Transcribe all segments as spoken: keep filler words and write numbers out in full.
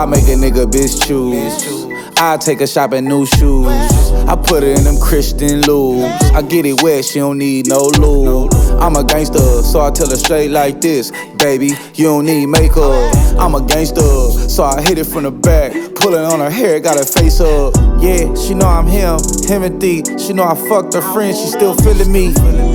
I make a nigga bitch choose. I take a shop at new shoes. I put her in them Christian lubes. I get it wet, she don't need no lube. I'm a gangster, so I tell her straight like this. Baby, you don't need makeup. I'm a gangster, so I hit it from the back. Pulling on her hair, got her face up. Yeah, she know I'm him, Timothy. She know I fucked her friend, she still feeling me.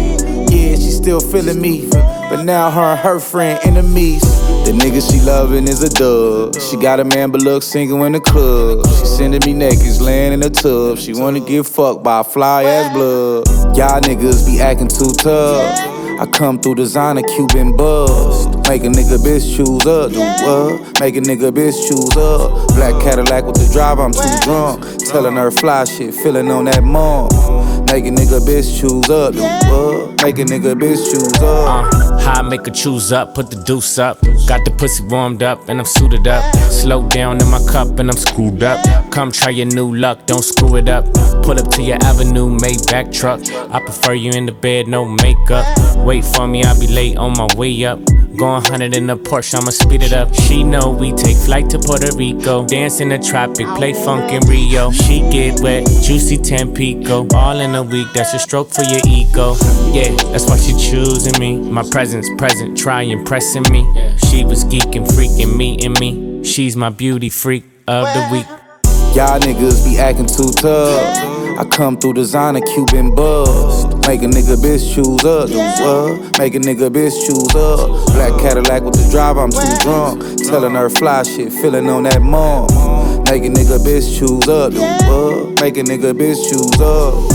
Yeah, she still feeling me. But now her and her friend enemies. The nigga she loving is a dub. She got a man but look single in the club. She sending me nakeds, laying in the tub. She wanna get fucked by a fly ass blood. Y'all niggas be acting too tough. I come through designer Cuban bust. Make a nigga bitch choose up, do what? Make a nigga bitch choose up. Black Cadillac with the driver, I'm too drunk. Telling her fly shit, feeling on that mom. Make a nigga bitch choose up, do what? Make a nigga bitch choose up. Uh, how I make her choose up, put the deuce up. Got the pussy warmed up and I'm suited up. Slow down in my cup and I'm screwed up. Come try your new luck, don't screw it up. Pull up to your avenue, Maybach truck. I prefer you in the bed, no makeup. Wait for me, I'll be late on my way up. Going one hundred in the Porsche, I'ma speed it up. She know we take flight to Puerto Rico. Dance in the tropic, play funk in Rio. She get wet, juicy Tampico. All in a week, that's a stroke for your ego. Yeah, that's why she choosing me. My presence present, try impressing me. She was geeking, freaking, meeting me. She's my beauty freak of the week. Y'all niggas be acting too tough. I come through designer Cuban bust. Make a nigga bitch choose up, do what? Make a nigga bitch choose up. Black Cadillac with the driver, I'm too drunk. Telling her fly shit, feeling on that mom. Make a nigga bitch choose up, do what? Make a nigga bitch choose up.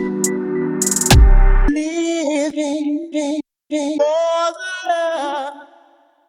Living, living, more than love.